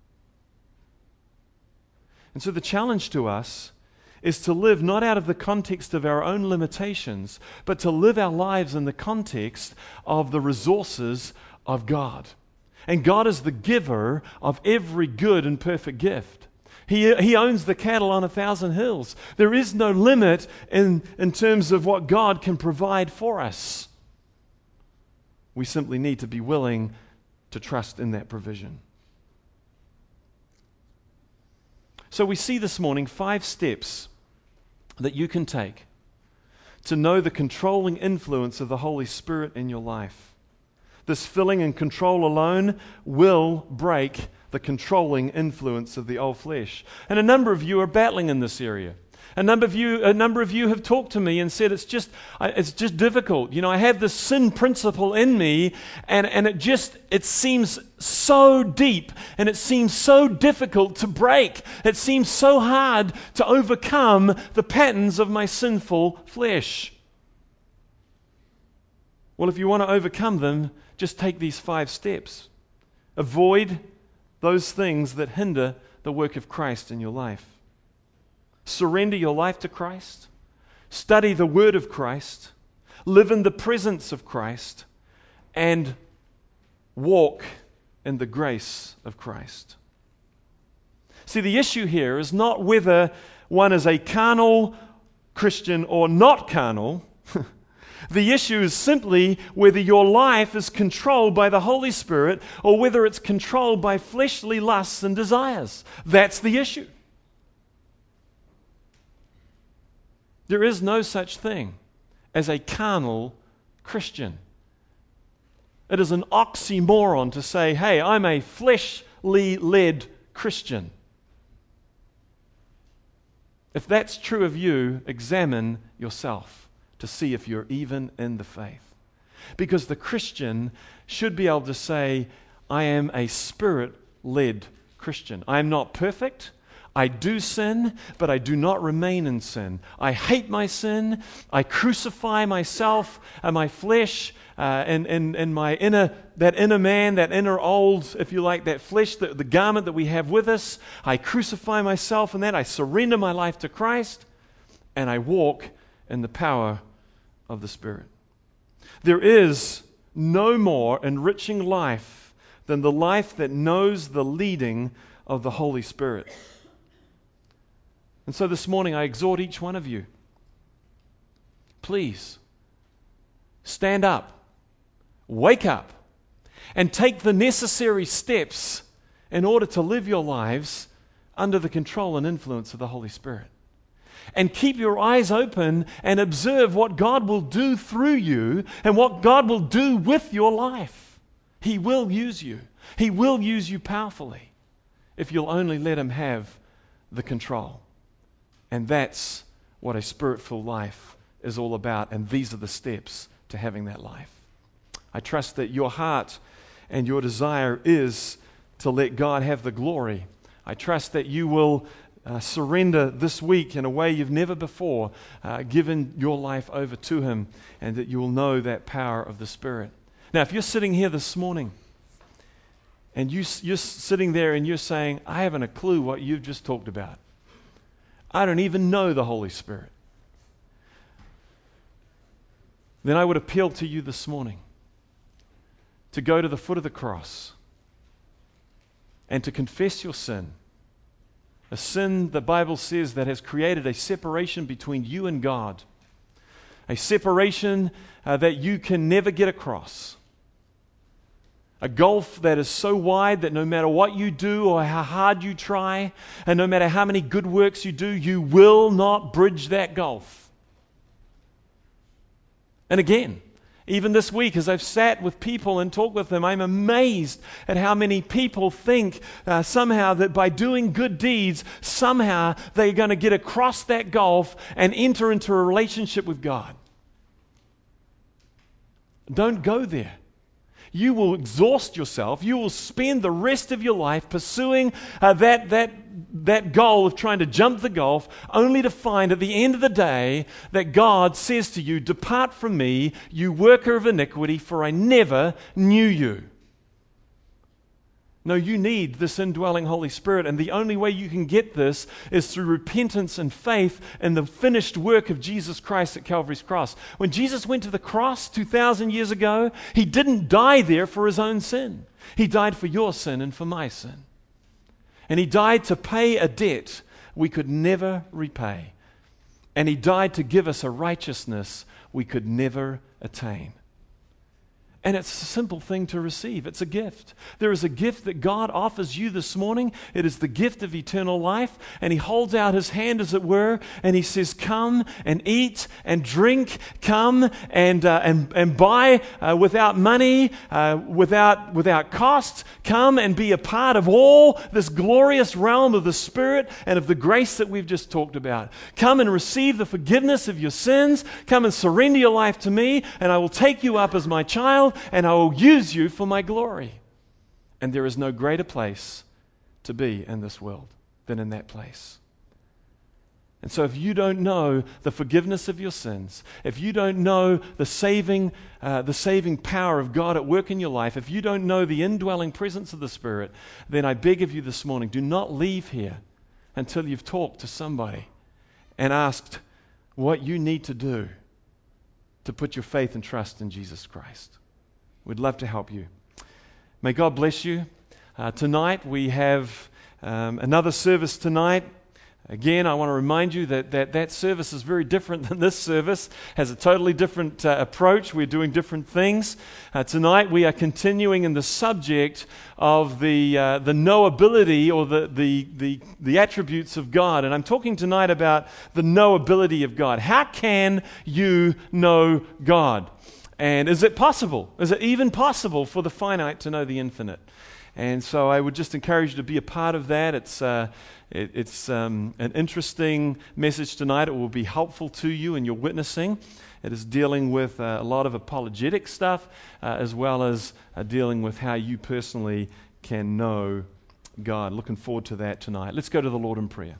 And so the challenge to us is to live not out of the context of our own limitations, but to live our lives in the context of the resources of God. And God is the giver of every good and perfect gift. He, he owns the cattle on a thousand hills. There is no limit in, in terms of what God can provide for us. We simply need to be willing to trust in that provision. So we see this morning five steps that you can take to know the controlling influence of the Holy Spirit in your life. This filling and control alone will break the controlling influence of the old flesh. And a number of you are battling in this area. A number of you, a number of you have talked to me and said it's just, it's just difficult. You know, I have this sin principle in me, and and it just it seems so deep, and it seems so difficult to break. It seems so hard to overcome the patterns of my sinful flesh. Well, if you want to overcome them, just take these five steps. Avoid those things that hinder the work of Christ in your life. Surrender your life to Christ. Study the Word of Christ. Live in the presence of Christ. And walk in the grace of Christ. See, the issue here is not whether one is a carnal Christian or not carnal. The issue is simply whether your life is controlled by the Holy Spirit or whether it's controlled by fleshly lusts and desires. That's the issue. There is no such thing as a carnal Christian. It is an oxymoron to say, hey, I'm a fleshly led Christian. If that's true of you, examine yourself to see if you're even in the faith. Because the Christian should be able to say, I am a Spirit-led Christian. I am not perfect. I do sin, but I do not remain in sin. I hate my sin. I crucify myself and my flesh uh, and, and, and my inner, that inner man, that inner old, if you like, that flesh, the, the garment that we have with us. I crucify myself in that. I surrender my life to Christ, and I walk in the power of the Spirit. There is no more enriching life than the life that knows the leading of the Holy Spirit. And so this morning I exhort each one of you, please stand up, wake up, and take the necessary steps in order to live your lives under the control and influence of the Holy Spirit. And keep your eyes open and observe what God will do through you and what God will do with your life. He will use you. He will use you powerfully if you'll only let Him have the control. And that's what a Spirit-filled life is all about. And these are the steps to having that life. I trust that your heart and your desire is to let God have the glory. I trust that you will Uh, surrender this week in a way you've never before uh, given your life over to Him, and that you will know that power of the Spirit. Now, if you're sitting here this morning and you, you're sitting there and you're saying, I haven't a clue what you've just talked about. I don't even know the Holy Spirit. Then I would appeal to you this morning to go to the foot of the cross and to confess your sin. A sin, the Bible says, that has created a separation between you and God. A separation uh, that you can never get across. A gulf that is so wide that no matter what you do or how hard you try, and no matter how many good works you do, you will not bridge that gulf. And again, even this week, as I've sat with people and talked with them, I'm amazed at how many people think uh, somehow that by doing good deeds, somehow they're going to get across that gulf and enter into a relationship with God. Don't go there. You will exhaust yourself. You will spend the rest of your life pursuing uh, that, that, that goal of trying to jump the gulf, only to find at the end of the day that God says to you, depart from me, you worker of iniquity, for I never knew you. No, you need this indwelling Holy Spirit, and the only way you can get this is through repentance and faith in the finished work of Jesus Christ at Calvary's cross. When Jesus went to the cross two thousand years ago, He didn't die there for His own sin. He died for your sin and for my sin. And He died to pay a debt we could never repay. And He died to give us a righteousness we could never attain. And it's a simple thing to receive. It's a gift. There is a gift that God offers you this morning. It is the gift of eternal life. And He holds out His hand, as it were, and He says, come and eat and drink. Come and uh, and, and buy uh, without money, uh, without, without cost. Come and be a part of all this glorious realm of the Spirit and of the grace that we've just talked about. Come and receive the forgiveness of your sins. Come and surrender your life to me, and I will take you up as my child, and I will use you for my glory. And there is no greater place to be in this world than in that place. And so if you don't know the forgiveness of your sins, if you don't know the saving, uh, the saving power of God at work in your life, if you don't know the indwelling presence of the Spirit, then I beg of you this morning, do not leave here until you've talked to somebody and asked what you need to do to put your faith and trust in Jesus Christ. We'd love to help you. May God bless you. Uh, tonight we have Um, another service tonight. Again, I want to remind you that that, that service is very different than this service, has a totally different uh, approach. We're doing different things. Uh, tonight we are continuing in the subject of the uh, the knowability or the, the, the, the attributes of God. And I'm talking tonight about the knowability of God. How can you know God? And is it possible? Is it even possible for the finite to know the infinite? And so I would just encourage you to be a part of that. It's uh, it, it's um, an interesting message tonight. It will be helpful to you in your witnessing. It is dealing with uh, a lot of apologetic stuff, uh, as well as uh, dealing with how you personally can know God. Looking forward to that tonight. Let's go to the Lord in prayer.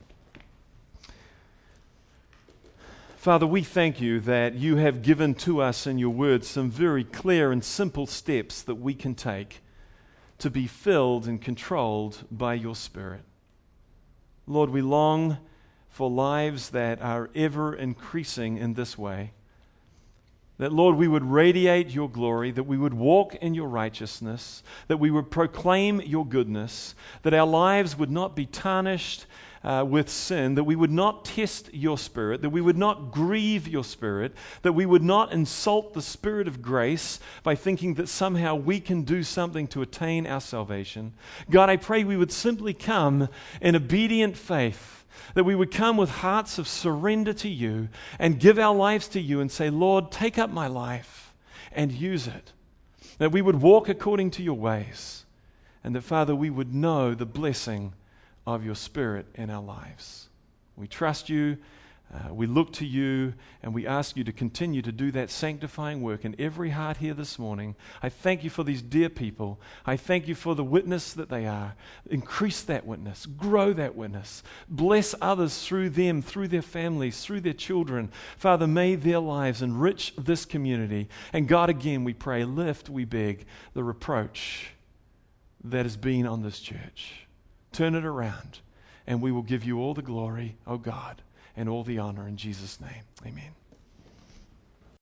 Father, we thank you that you have given to us in your word some very clear and simple steps that we can take to be filled and controlled by your Spirit. Lord, we long for lives that are ever increasing in this way. That, Lord, we would radiate your glory, that we would walk in your righteousness, that we would proclaim your goodness, that our lives would not be tarnished Uh, with sin, that we would not test your Spirit, that we would not grieve your Spirit, that we would not insult the Spirit of grace by thinking that somehow we can do something to attain our salvation. God, I pray we would simply come in obedient faith, that we would come with hearts of surrender to you and give our lives to you and say, Lord, take up my life and use it. That we would walk according to your ways, and that, Father, we would know the blessing of your Spirit in our lives. We trust you, uh, we look to you, and we ask you to continue to do that sanctifying work in every heart here this morning. I thank you for these dear people. I thank you for the witness that they are. Increase that witness, grow that witness, bless others through them, through their families, through their children. Father, may their lives enrich this community. And God, again, we pray, lift, we beg, the reproach that has been on this church. Turn it around, and we will give you all the glory, oh God, and all the honor in Jesus' name. Amen.